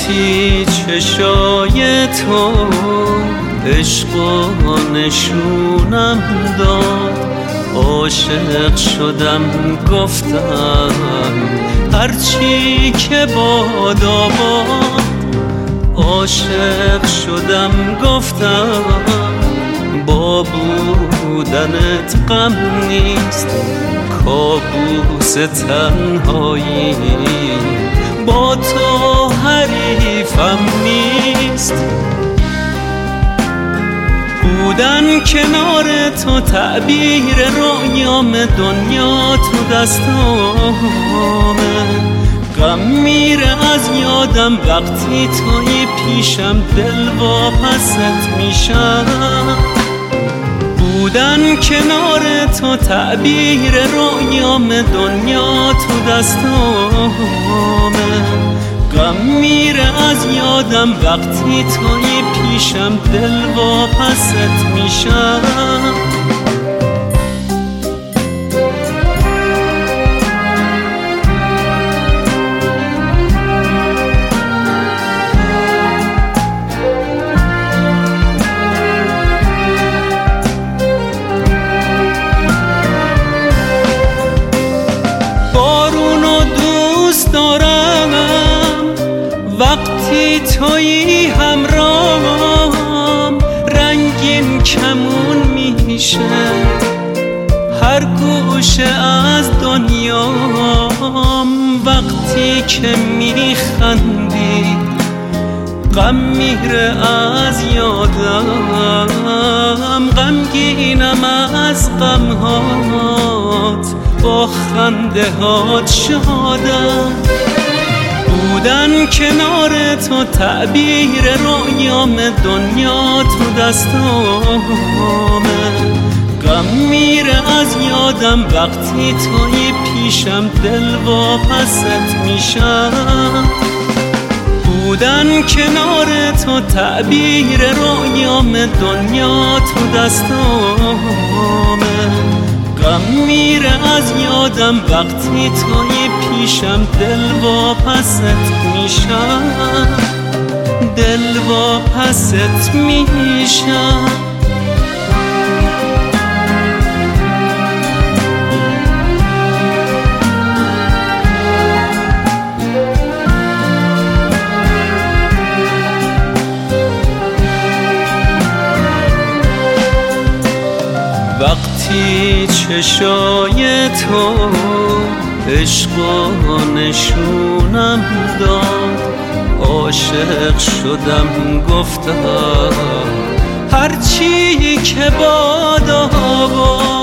وقتی چشای تو عشق و نشونم داد، عاشق شدم گفتم هرچی که بادا باد. عاشق شدم گفتم با بودنت غم نیست، کابوس تنهایی با تو حریفم نیست. بودن کنار تو تعبیر رویام، دنیا تو دستامه. غم میره از یادم وقتی توی پیشم، دل واپست میشم. بودن کنار تو تعبیر رویام، دنیا تو دستامه. غم میره از یادم وقتی توی پیشم، دل واپست میشم. وقتی تویی همراهم رنگین کمون میشه، هر گوشه از دنیام. وقتی که میخندی غم میره از یادم، غمگینم از غمهات، با خنده هات شادم. بودن کنار تو تعبیر رویام، دنیا تو دستامه. غم میره از یادم وقتی توی پیشم، دل واپست میشم. بودن کنار تو تعبیر رویام، دنیا تو دستامه. غم میره از یادم وقتی توی پیشم، دل واپست میشم، دل واپست میشم. وقتی چشای تو عشق و نشونم داد، عاشق شدم گفتم هرچی که بادا باد.